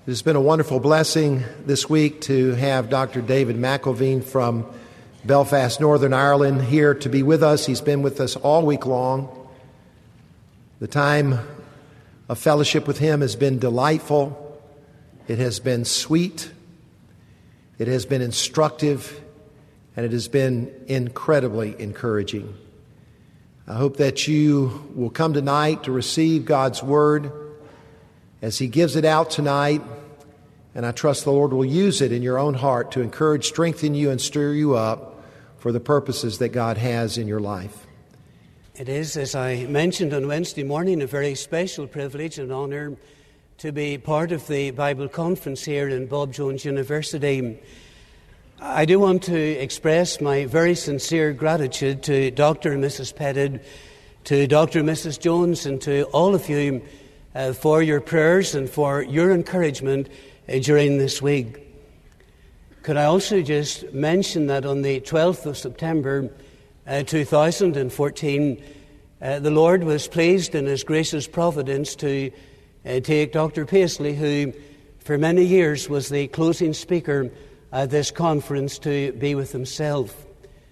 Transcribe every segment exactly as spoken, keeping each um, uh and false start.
has been a wonderful blessing this week to have Doctor David McElveen from Belfast, Northern Ireland, here to be with us. He's been with us all week long. The time of fellowship with him has been delightful. It has been sweet. It has been instructive. And it has been incredibly encouraging. I hope that you will come tonight to receive God's Word as He gives it out tonight. And I trust the Lord will use it in your own heart to encourage, strengthen you, and stir you up for the purposes that God has in your life. It is, as I mentioned on Wednesday morning, a very special privilege and honour to be part of the Bible conference here in Bob Jones University. I do want to express my very sincere gratitude to Doctor and Missus Pettit, to Doctor and Missus Jones, and to all of you uh, for your prayers and for your encouragement uh, during this week. Could I also just mention that on the twelfth of September uh, two thousand fourteen, uh, the Lord was pleased in His gracious providence to uh, take Doctor Paisley, who for many years was the closing speaker at this conference, to be with Himself.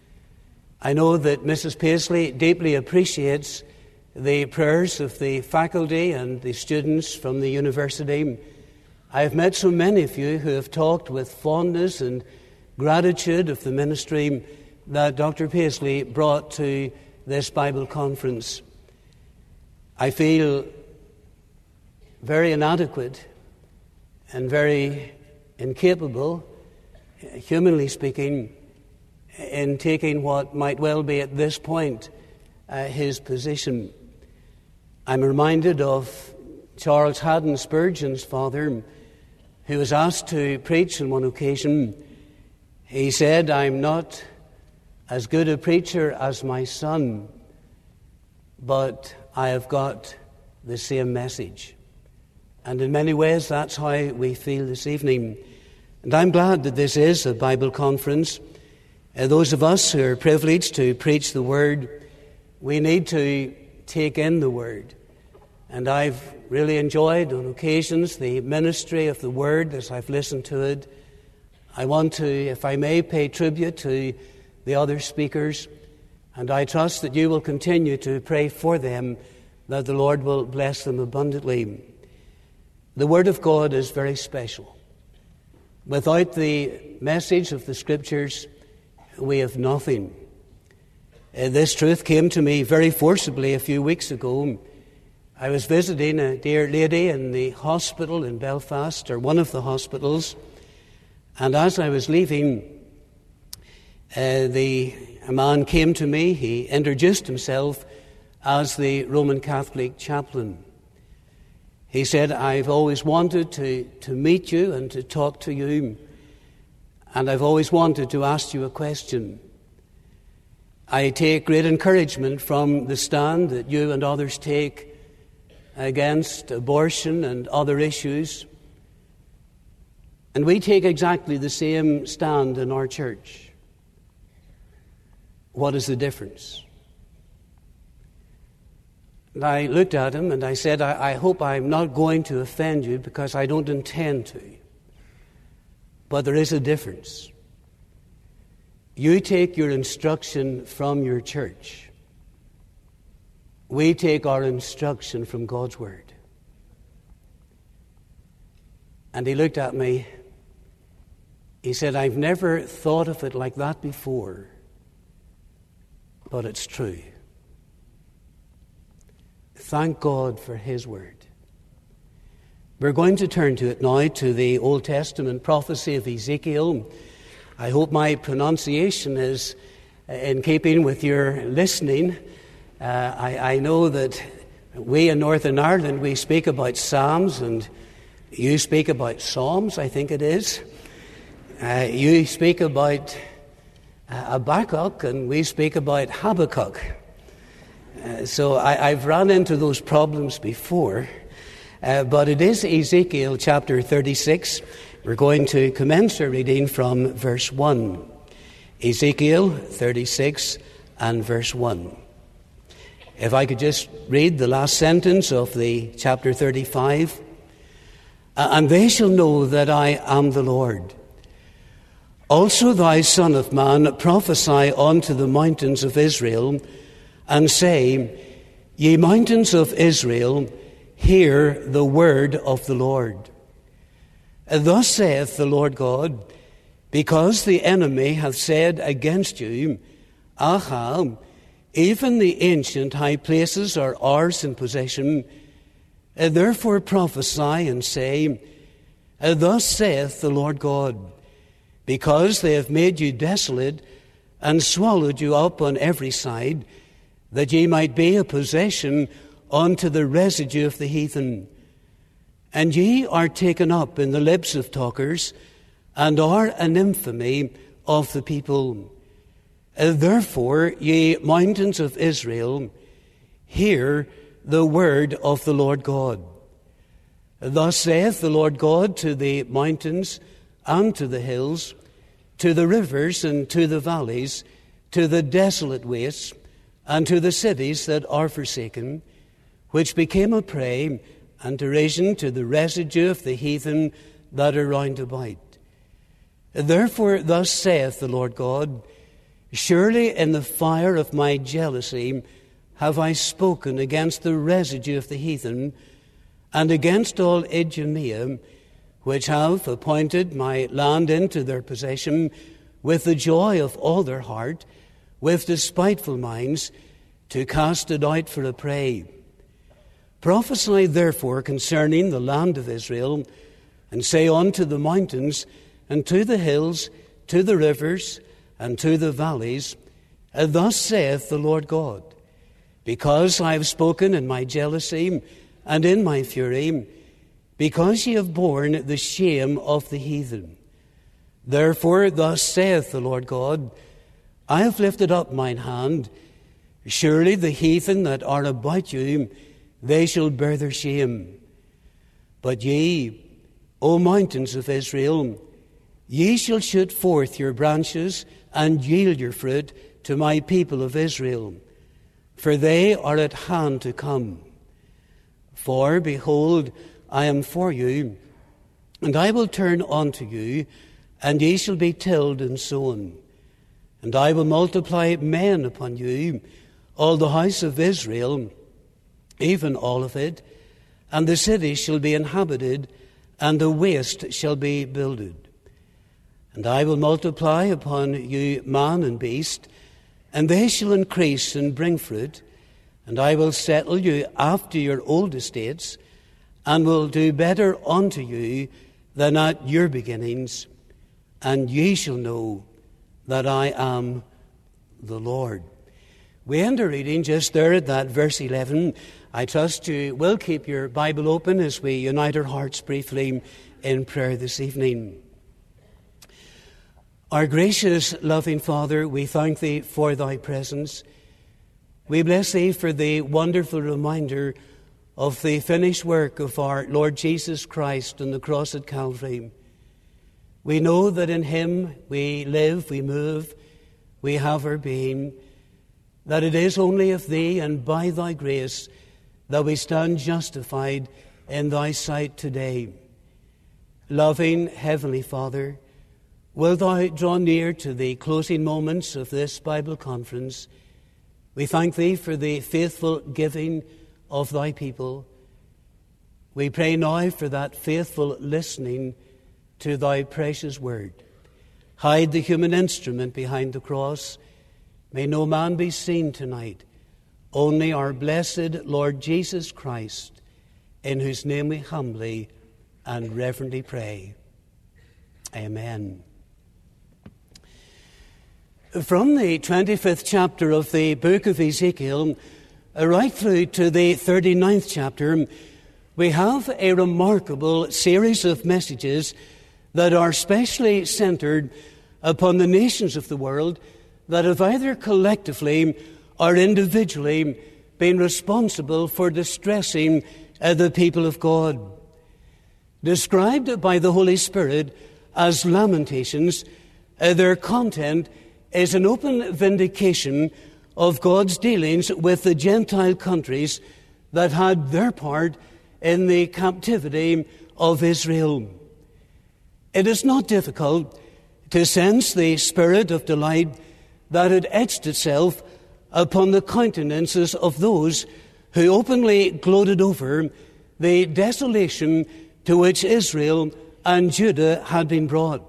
I know that Missus Paisley deeply appreciates the prayers of the faculty and the students from the university. I have met so many of you who have talked with fondness and gratitude of the ministry that Doctor Paisley brought to this Bible conference. I feel very inadequate and very incapable, humanly speaking, in taking what might well be at this point uh, his position. I'm reminded of Charles Haddon Spurgeon's father, who was asked to preach on one occasion. He said, "I'm not as good a preacher as my son, but I have got the same message." And in many ways, that's how we feel this evening. And I'm glad that this is a Bible conference. Uh, those of us who are privileged to preach the Word, we need to take in the Word. And I've really enjoyed on occasions the ministry of the Word as I've listened to it. I want to, if I may, pay tribute to the other speakers, and I trust that you will continue to pray for them, that the Lord will bless them abundantly. The Word of God is very special. Without the message of the Scriptures, we have nothing. Uh, this truth came to me very forcibly a few weeks ago. I was visiting a dear lady in the hospital in Belfast, or one of the hospitals, and as I was leaving, uh, the a man came to me. He introduced himself as the Roman Catholic chaplain. He said, "I've always wanted to, to meet you and to talk to you, and I've always wanted to ask you a question. I take great encouragement from the stand that you and others take against abortion and other issues, and we take exactly the same stand in our church. What is the difference?" And I looked at him and I said, I, I hope I'm not going to offend you, because I don't intend to. But there is a difference. You take your instruction from your church. We take our instruction from God's Word. And he looked at me. He said, "I've never thought of it like that before, but it's true." Thank God for His Word. We're going to turn to it now, to the Old Testament prophecy of Ezekiel. I hope my pronunciation is in keeping with your listening. Uh, I, I know that we in Northern Ireland, we speak about Psalms, and you speak about Psalms, I think it is. Uh, you speak about uh, Habakkuk, and we speak about Habakkuk. Uh, so I, I've run into those problems before, uh, but it is Ezekiel chapter thirty-six. We're going to commence our reading from verse one. Ezekiel thirty-six and verse one. If I could just read the last sentence of the chapter thirty-five. and they shall know that I am the Lord. Also thou, son of man, prophesy unto the mountains of Israel, and say, Ye mountains of Israel, hear the word of the Lord. Thus saith the Lord God, because the enemy hath said against you, Aha, even the ancient high places are ours in possession, therefore prophesy and say, Thus saith the Lord God, because they have made you desolate and swallowed you up on every side, that ye might be a possession unto the residue of the heathen. And ye are taken up in the lips of talkers, and are an infamy of the people. Therefore, ye mountains of Israel, hear the word of the Lord God. Thus saith the Lord God to the mountains and to the hills, to the rivers and to the valleys, to the desolate wastes, and to the cities that are forsaken, which became a prey and derision to the residue of the heathen that are round about. Therefore thus saith the Lord God, Surely in the fire of my jealousy have I spoken against the residue of the heathen, and against all Idumea, which have appointed my land into their possession, with the joy of all their heart, with despiteful minds, to cast it out for a prey. Prophesy therefore concerning the land of Israel, and say unto the mountains, and to the hills, to the rivers, and to the valleys, Thus saith the Lord God, Because I have spoken in my jealousy and in my fury, because ye have borne the shame of the heathen. Therefore thus saith the Lord God, I have lifted up mine hand, surely the heathen that are about you, they shall bear their shame. But ye, O mountains of Israel, ye shall shoot forth your branches and yield your fruit to my people of Israel, for they are at hand to come. For, behold, I am for you, and I will turn unto you, and ye shall be tilled and sown. And I will multiply men upon you, all the house of Israel, even all of it, and the city shall be inhabited, and the waste shall be builded. And I will multiply upon you man and beast, and they shall increase and bring fruit, and I will settle you after your old estates, and will do better unto you than at your beginnings, and ye shall know that I am the Lord. We end our reading just there at that verse eleven. I trust you will keep your Bible open as we unite our hearts briefly in prayer this evening. Our gracious, loving Father, we thank Thee for Thy presence. We bless Thee for the wonderful reminder of the finished work of our Lord Jesus Christ on the cross at Calvary. We know that in Him we live, we move, we have our being, that it is only of Thee and by Thy grace that we stand justified in Thy sight today. Loving Heavenly Father, will Thou draw near to the closing moments of this Bible conference? We thank Thee for the faithful giving of Thy people. We pray now for that faithful listening to Thy precious word. Hide the human instrument behind the cross. May no man be seen tonight, only our blessed Lord Jesus Christ, in whose name we humbly and reverently pray. Amen. From the twenty-fifth chapter of the book of Ezekiel, right through to the thirty-ninth chapter, we have a remarkable series of messages that are specially centered upon the nations of the world that have either collectively or individually been responsible for distressing uh, the people of God. Described by the Holy Spirit as lamentations, uh, their content is an open vindication of God's dealings with the Gentile countries that had their part in the captivity of Israel. It is not difficult to sense the spirit of delight that had etched itself upon the countenances of those who openly gloated over the desolation to which Israel and Judah had been brought.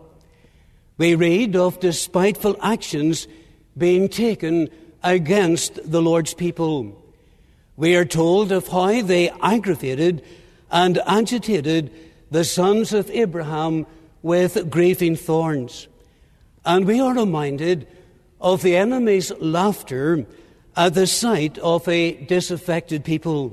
We read of despiteful actions being taken against the Lord's people. We are told of how they aggravated and agitated the sons of Abraham with grieving thorns. And we are reminded of the enemy's laughter at the sight of a disaffected people.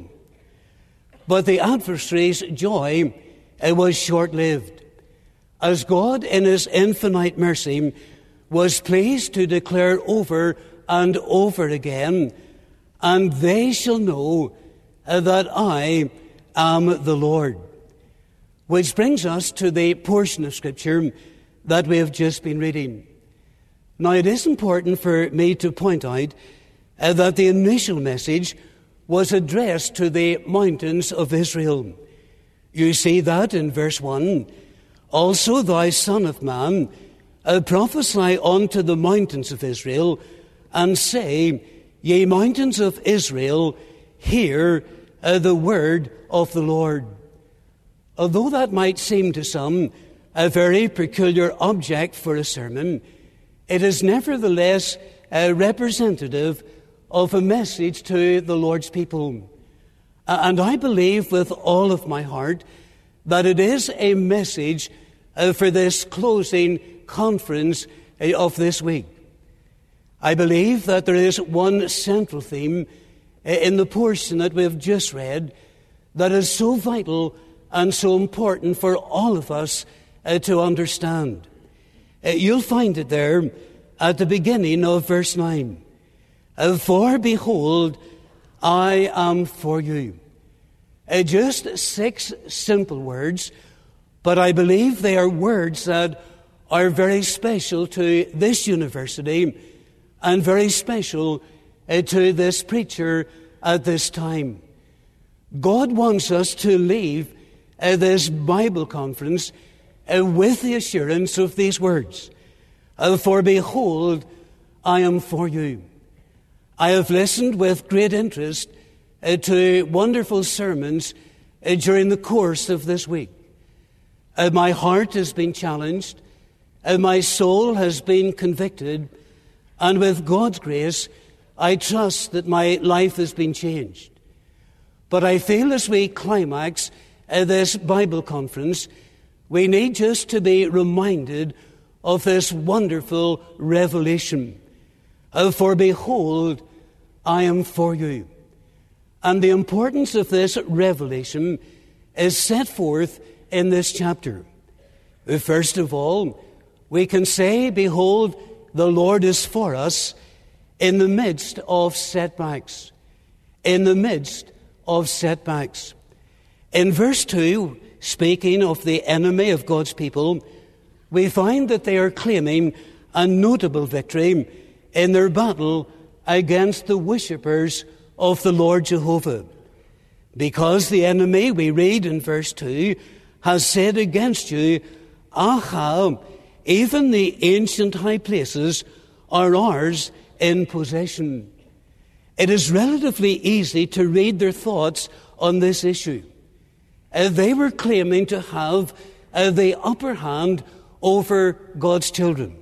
But the adversary's joy it was short-lived, as God in his infinite mercy was pleased to declare over and over again, "And they shall know that I am the Lord." Which brings us to the portion of Scripture that we have just been reading. Now, it is important for me to point out uh, that the initial message was addressed to the mountains of Israel. You see that in verse one. "Also, thou son of man, uh, prophesy unto the mountains of Israel, and say, Ye mountains of Israel, hear uh, the word of the Lord." Although that might seem to some a very peculiar object for a sermon, it is nevertheless a representative of a message to the Lord's people. And I believe with all of my heart that it is a message uh, for this closing conference uh, of this week. I believe that there is one central theme uh, in the portion that we have just read that is so vital and so important for all of us uh, to understand. Uh, you'll find it there at the beginning of verse nine. Uh, For behold, I am for you. Uh, just six simple words, but I believe they are words that are very special to this university and very special uh, to this preacher at this time. God wants us to leave uh, this Bible conference uh, with the assurance of these words. Uh, For behold, I am for you. I have listened with great interest uh, to wonderful sermons uh, during the course of this week. Uh, my heart has been challenged, uh, my soul has been convicted, and with God's grace, I trust that my life has been changed. But I feel as we climax uh, this Bible conference, we need just to be reminded of this wonderful revelation. Uh, For behold, I am for you. And the importance of this revelation is set forth in this chapter. Uh, First of all, we can say, behold, the Lord is for us in the midst of setbacks. In the midst of setbacks. In verse two, speaking of the enemy of God's people, we find that they are claiming a notable victory in their battle against the worshippers of the Lord Jehovah. Because the enemy, we read in verse two, has said against you, Aha, even the ancient high places are ours in possession. It is relatively easy to read their thoughts on this issue. Uh, they were claiming to have uh, the upper hand over God's children.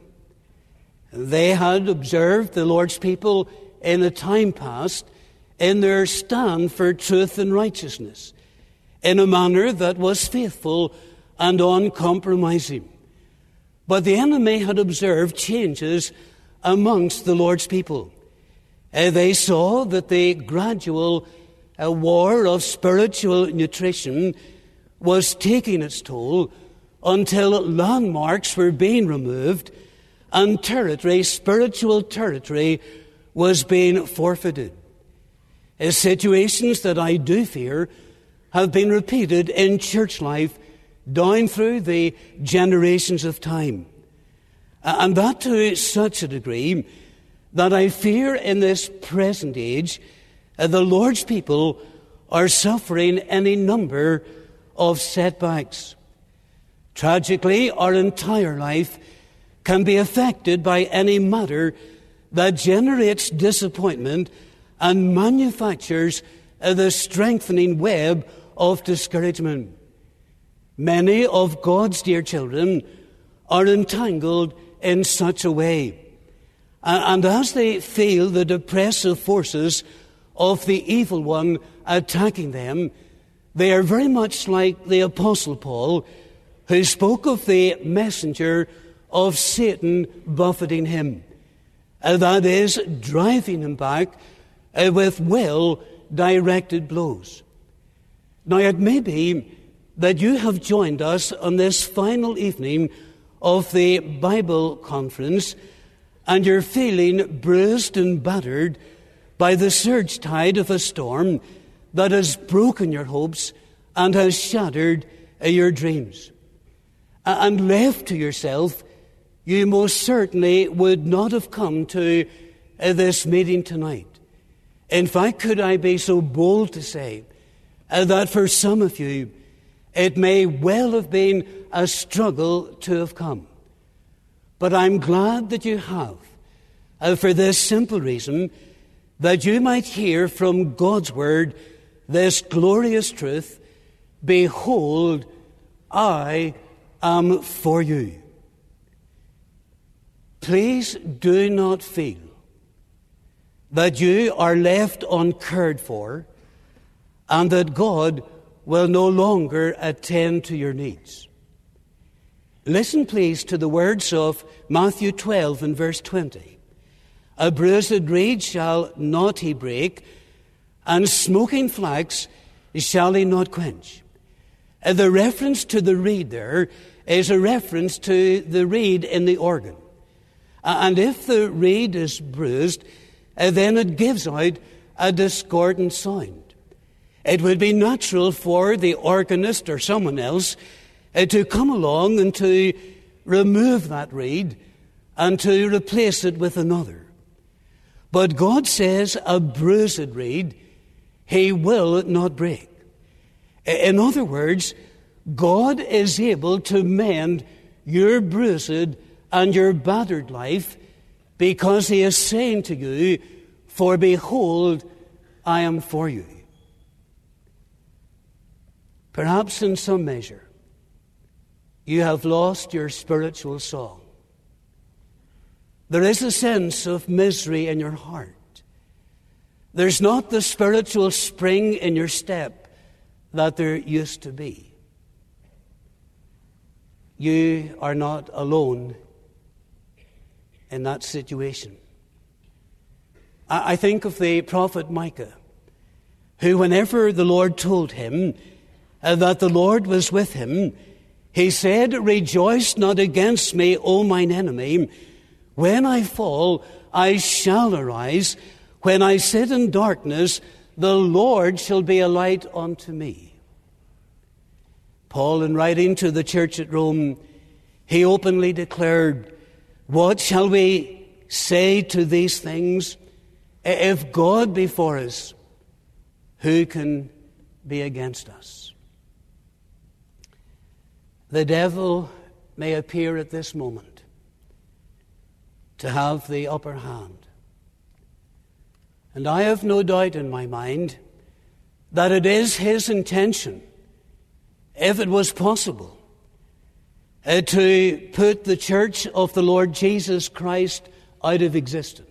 They had observed the Lord's people in a time past in their stand for truth and righteousness, in a manner that was faithful and uncompromising. But the enemy had observed changes amongst the Lord's people. Uh, they saw that the gradual uh, war of spiritual nutrition was taking its toll until landmarks were being removed and territory, spiritual territory, was being forfeited. Uh, situations that I do fear have been repeated in church life down through the generations of time. Uh, and that to such a degree that I fear in this present age uh, the Lord's people are suffering any number of setbacks. Tragically, our entire life can be affected by any matter that generates disappointment and manufactures the strengthening web of discouragement. Many of God's dear children are entangled in such a way. And as they feel the depressive forces of the evil one attacking them, they are very much like the Apostle Paul, who spoke of the messenger of Satan buffeting him. Uh, that is, driving him back uh, with well-directed blows. Now, it may be that you have joined us on this final evening of the Bible conference, and you're feeling bruised and battered by the surge tide of a storm that has broken your hopes and has shattered uh, your dreams. Uh, and left to yourself, you most certainly would not have come to uh, this meeting tonight. In fact, could I be so bold to say uh, that for some of you, it may well have been a struggle to have come. But I'm glad that you have, uh, for this simple reason, that you might hear from God's word this glorious truth: behold, I am for you. Please do not feel that you are left uncared for and that God will no longer attend to your needs. Listen, please, to the words of Matthew twelve and verse twenty. A bruised reed shall not he break, and smoking flax shall he not quench. The reference to the reed there is a reference to the reed in the organ. And if the reed is bruised, then it gives out a discordant sound. It would be natural for the organist or someone else to come along and to remove that reed and to replace it with another. But God says a bruised reed he will not break. In other words, God is able to mend your bruised and your battered life, because he is saying to you, for behold, I am for you. Perhaps in some measure, you have lost your spiritual song. There is a sense of misery in your heart. There's not the spiritual spring in your step that there used to be. You are not alone in that situation. I think of the prophet Micah, who, whenever the Lord told him uh, that the Lord was with him, he said, "Rejoice not against me, O mine enemy. When I fall, I shall arise. When I sit in darkness, the Lord shall be a light unto me." Paul, in writing to the church at Rome, he openly declared, "What shall we say to these things? If God be for us, who can be against us?" The devil may appear at this moment to have the upper hand. And I have no doubt in my mind that it is his intention, if it was possible, uh, to put the church of the Lord Jesus Christ out of existence.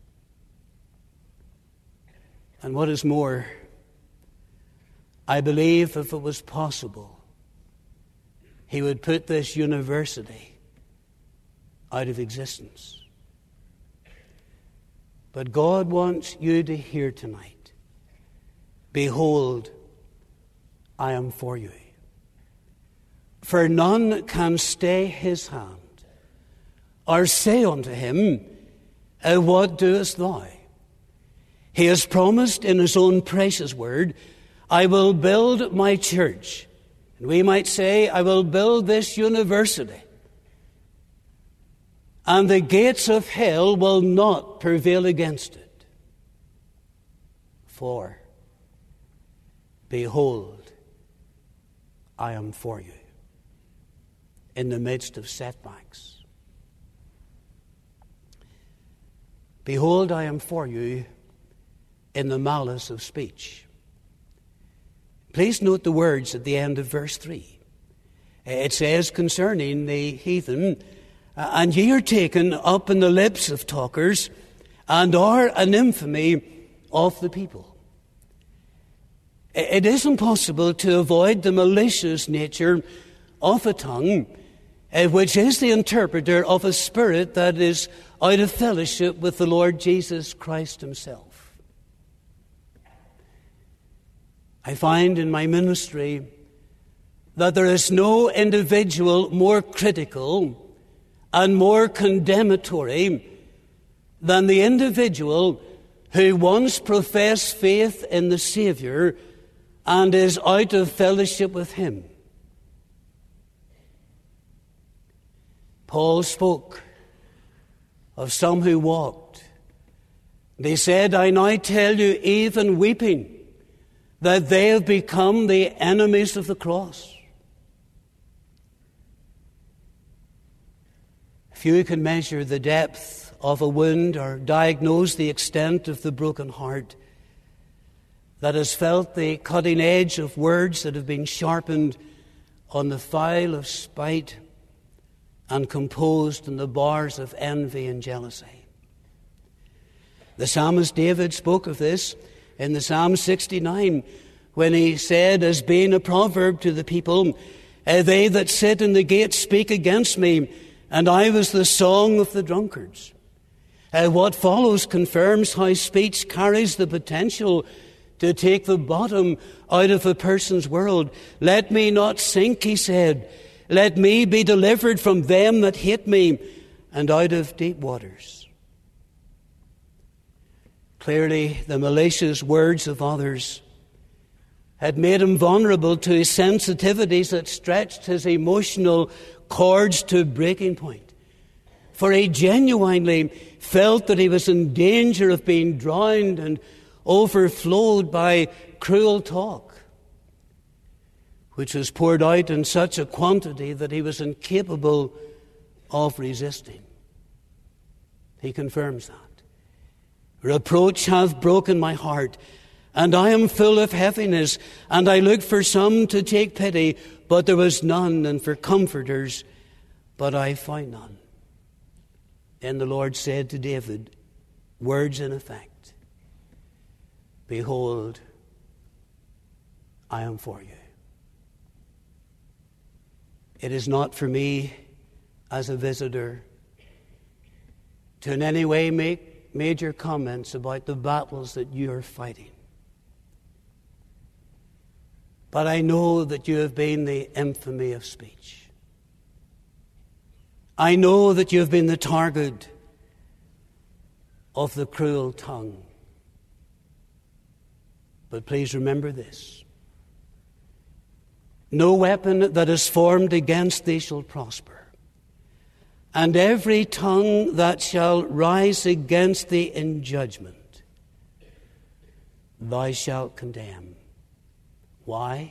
And what is more, I believe if it was possible, he would put this university out of existence. But God wants you to hear tonight, behold, I am for you. For none can stay his hand, or say unto him, uh, what doest thou? He has promised in his own precious word, I will build my church. And we might say, I will build this university. And the gates of hell will not prevail against it. For, behold, I am for you in the midst of setbacks. Behold, I am for you in the malice of speech. Please note the words at the end of verse three. It says concerning the heathen, and ye are taken up in the lips of talkers, and are an infamy of the people. It is impossible to avoid the malicious nature of a tongue, which is the interpreter of a spirit that is out of fellowship with the Lord Jesus Christ himself. I find in my ministry that there is no individual more critical and more condemnatory than the individual who once professed faith in the Savior and is out of fellowship with him. Paul spoke of some who walked. They said, I now tell you, even weeping, that they have become the enemies of the cross. Few can measure the depth of a wound or diagnose the extent of the broken heart that has felt the cutting edge of words that have been sharpened on the file of spite and composed in the bars of envy and jealousy. The psalmist David spoke of this in the Psalm sixty-nine when he said, as being a proverb to the people, they that sit in the gate speak against me, and I was the song of the drunkards. Uh, what follows confirms how speech carries the potential to take the bottom out of a person's world. Let me not sink, he said. Let me be delivered from them that hate me, and out of deep waters. Clearly, the malicious words of others had made him vulnerable to sensitivities that stretched his emotional cords to breaking point. For he genuinely felt that he was in danger of being drowned and overflowed by cruel talk, which was poured out in such a quantity that he was incapable of resisting. He confirms that. Reproach hath broken my heart, and I am full of heaviness, and I looked for some to take pity, but there was none, and for comforters, but I found none. Then the Lord said to David, words in effect, behold, I am for you. It is not for me as a visitor to in any way make major comments about the battles that you are fighting. But I know that you have been the infamy of speech. I know that you have been the target of the cruel tongue. But please remember this. No weapon that is formed against thee shall prosper, and every tongue that shall rise against thee in judgment, thou shalt condemn. Why?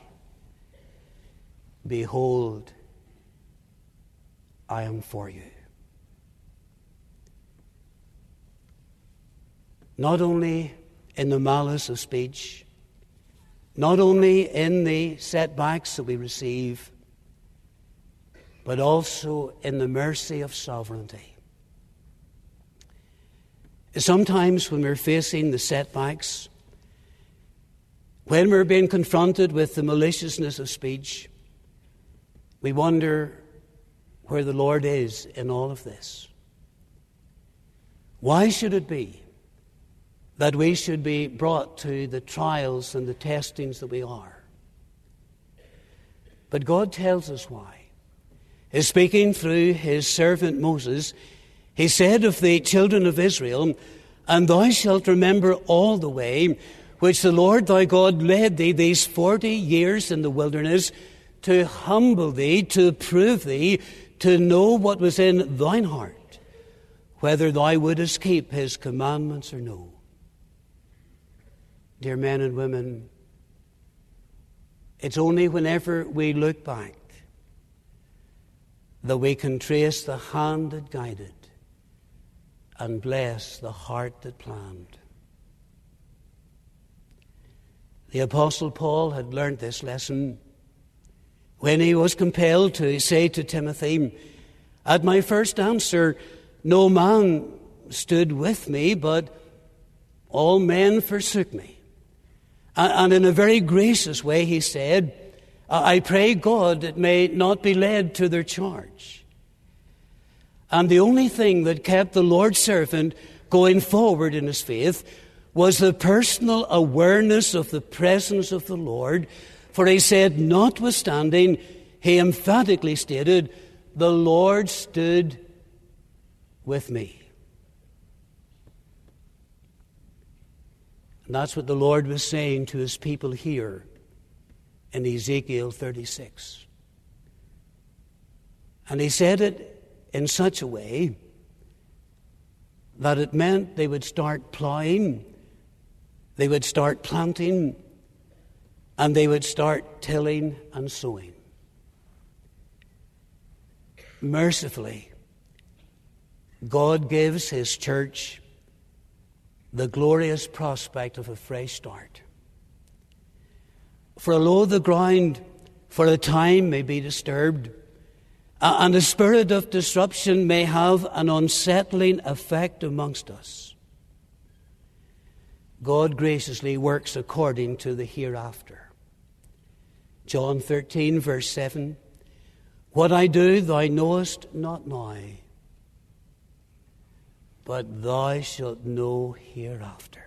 Behold, I am for you. Not only in the malice of speech, not only in the setbacks that we receive, but also in the mercy of sovereignty. Sometimes when we're facing the setbacks, when we're being confronted with the maliciousness of speech, we wonder where the Lord is in all of this. Why should it be that we should be brought to the trials and the testings that we are? But God tells us why. He's speaking through his servant Moses. He said of the children of Israel, and thou shalt remember all the way which the Lord thy God led thee these forty years in the wilderness, to humble thee, to prove thee, to know what was in thine heart, whether thou wouldest keep his commandments or no. Dear men and women, It's only whenever we look back that we can trace the hand that guided and bless the heart that planned. The Apostle Paul had learned this lesson when he was compelled to say to Timothy, "At my first answer, no man stood with me, but all men forsook me." And in a very gracious way he said, "I pray God it may not be laid to their charge." And the only thing that kept the Lord's servant going forward in his faith was the personal awareness of the presence of the Lord. For he said, notwithstanding, he emphatically stated, "The Lord stood with me." And that's what the Lord was saying to his people here in Ezekiel thirty-six. And he said it in such a way that it meant they would start plowing, they would start planting, and they would start tilling and sowing. Mercifully, God gives his church the glorious prospect of a fresh start. For although the ground for a time may be disturbed, uh, and the spirit of disruption may have an unsettling effect amongst us, God graciously works according to the hereafter. John thirteen, verse seven, "What I do thou knowest not now, but thou shalt know hereafter."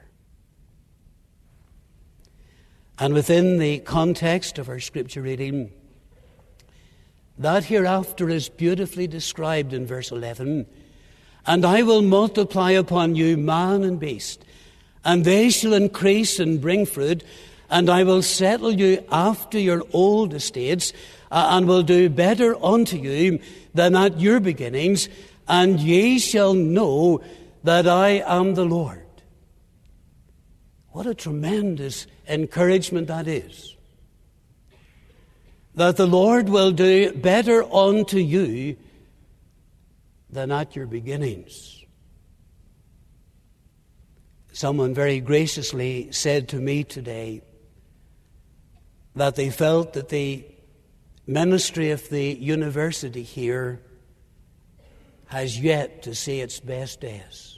And within the context of our scripture reading, that hereafter is beautifully described in verse eleven. "And I will multiply upon you man and beast, and they shall increase and bring fruit, and I will settle you after your old estates, uh, and will do better unto you than at your beginnings, and ye shall know that I am the Lord." What a tremendous encouragement that is. That the Lord will do better unto you than at your beginnings. Someone very graciously said to me today that they felt that the ministry of the university here has yet to see its best days.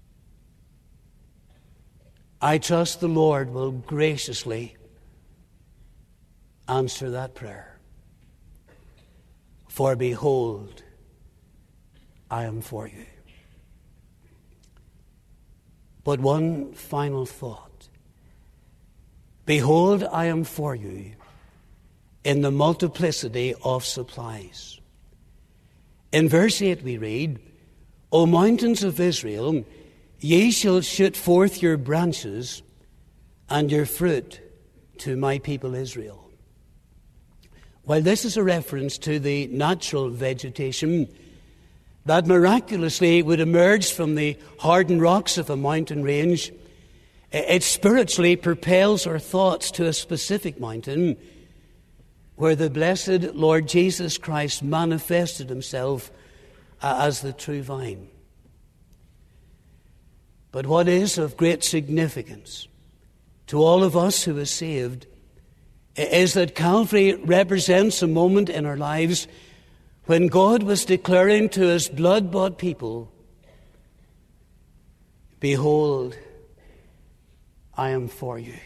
I trust the Lord will graciously answer that prayer. For behold, I am for you. But one final thought. Behold, I am for you in the multiplicity of supplies. In verse eight we read, "O mountains of Israel, ye shall shoot forth your branches and your fruit to my people Israel." While this is a reference to the natural vegetation that miraculously would emerge from the hardened rocks of a mountain range, it spiritually propels our thoughts to a specific mountain where the blessed Lord Jesus Christ manifested himself as the true vine. But what is of great significance to all of us who are saved is that Calvary represents a moment in our lives when God was declaring to his blood-bought people, "Behold, I am for you."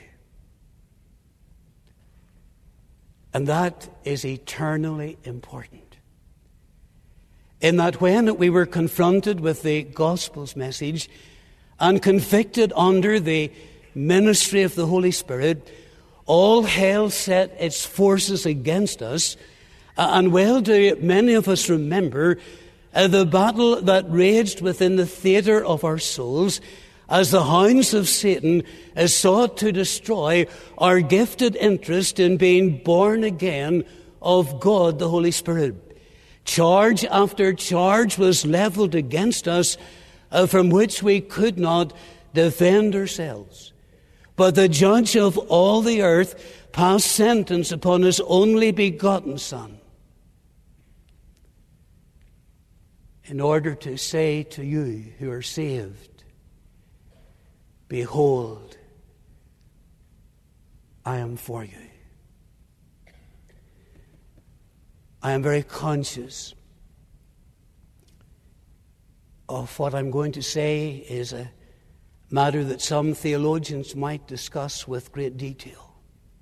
And that is eternally important. In that when we were confronted with the gospel's message and convicted under the ministry of the Holy Spirit, all hell set its forces against us, and well do many of us remember uh, the battle that raged within the theatre of our souls as the hounds of Satan uh, sought to destroy our gifted interest in being born again of God the Holy Spirit. Charge after charge was leveled against us uh, from which we could not defend ourselves. but the judge of all the earth passed sentence upon his only begotten Son, in order to say to you who are saved, behold, I am for you. I am very conscious of what I'm going to say is a matter that some theologians might discuss with great detail.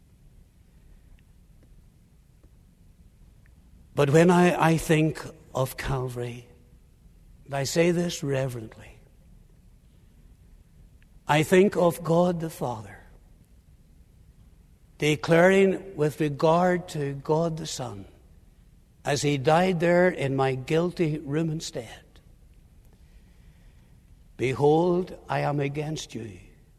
But when I, I think of Calvary, and I say this reverently, I think of God the Father declaring with regard to God the Son, as he died there in my guilty room instead, behold, I am against you.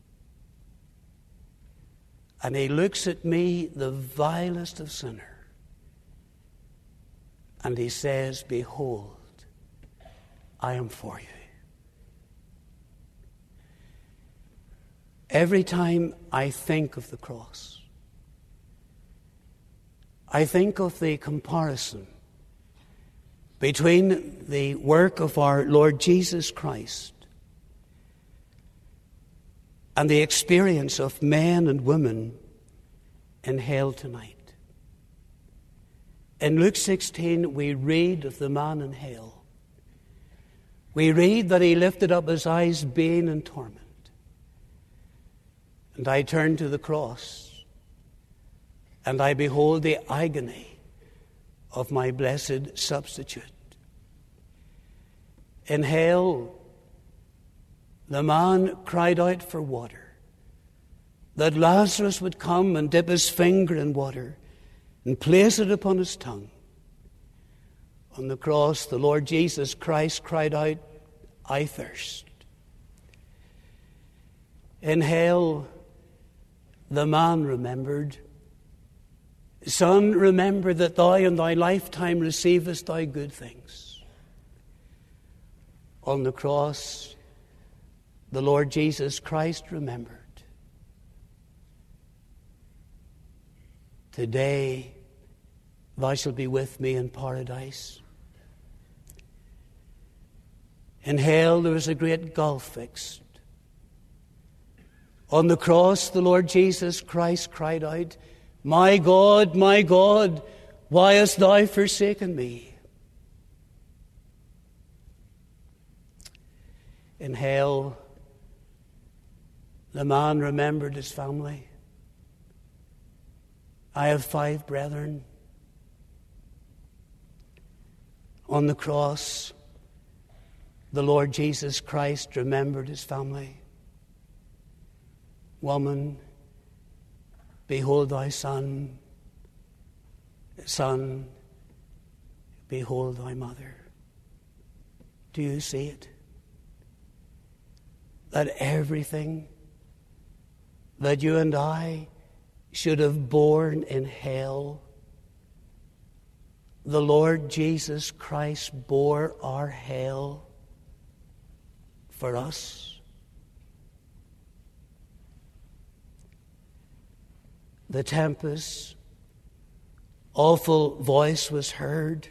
And he looks at me, the vilest of sinners, and he says, behold, I am for you. Every time I think of the cross, I think of the comparison between the work of our Lord Jesus Christ and the experience of men and women in hell tonight. In Luke sixteen, we read of the man in hell. We read that he lifted up his eyes, being in torment. And I turned to the cross, and I behold the agony of my blessed substitute. In hell, the man cried out for water, that Lazarus would come and dip his finger in water and place it upon his tongue. On the cross, the Lord Jesus Christ cried out, I thirst. In hell, the man remembered, Son, remember that thou in thy lifetime receivest thy good things. On the cross, the Lord Jesus Christ remembered, today thou shalt be with me in paradise. In hell there was a great gulf fixed. On the cross, the Lord Jesus Christ cried out, My God, my God, why hast thou forsaken me? In hell, the man remembered his family. I have five brethren. On the cross, the Lord Jesus Christ remembered his family. Woman, behold thy son. Son, behold thy mother. Do you see it? That everything that you and I should have borne in hell, the Lord Jesus Christ bore our hell for us. The tempest's awful voice was heard.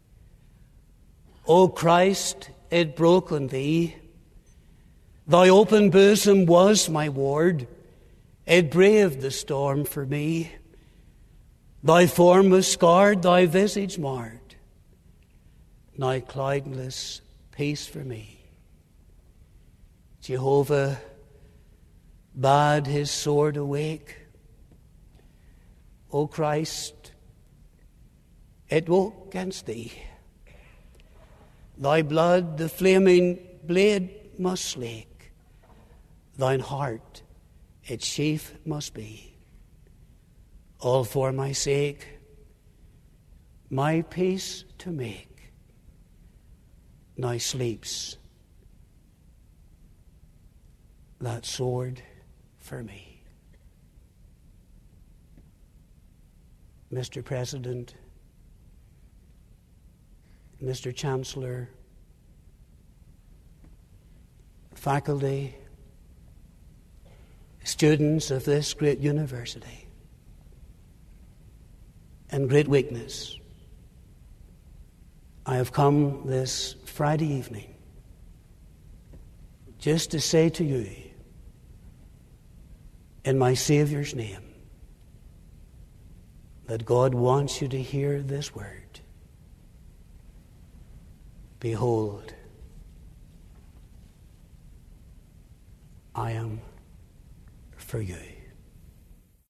O Christ, it broke on thee. Thy open bosom was my ward. It braved the storm for me. Thy form was scarred, thy visage marred. Now cloudless peace for me. Jehovah bade his sword awake. O Christ, it woke against thee. Thy blood the flaming blade must slake. Thine heart its sheath must be. All for my sake, my peace to make. Now sleeps that sword for me. Mister President, Mister Chancellor, faculty, students of this great university, in great weakness, I have come this Friday evening just to say to you, in my Saviour's name, that God wants you to hear this word. Behold, I am for you.